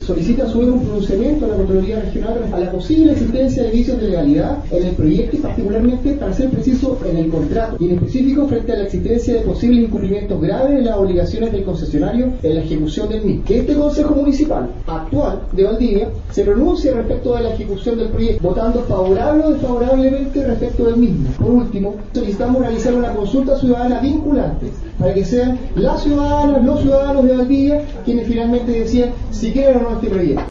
solicita a su vez un pronunciamiento a la Contraloría Regional a la posible existencia de vicios de legalidad en el proyecto y particularmente, para ser preciso, en el contrato, y en específico frente a la existencia de posibles incumplimientos graves de las obligaciones del concesionario en la ejecución del mismo. Que este Consejo Municipal actual de Valdivia se pronuncie respecto de la ejecución del proyecto, votando favorable o desfavorablemente respecto del mismo. Por último, solicitamos realizar una consulta ciudadana vinculante para que sean las ciudadanas, los ciudadanos de Valdivia quienes finalmente decían si quieren o no este proyecto.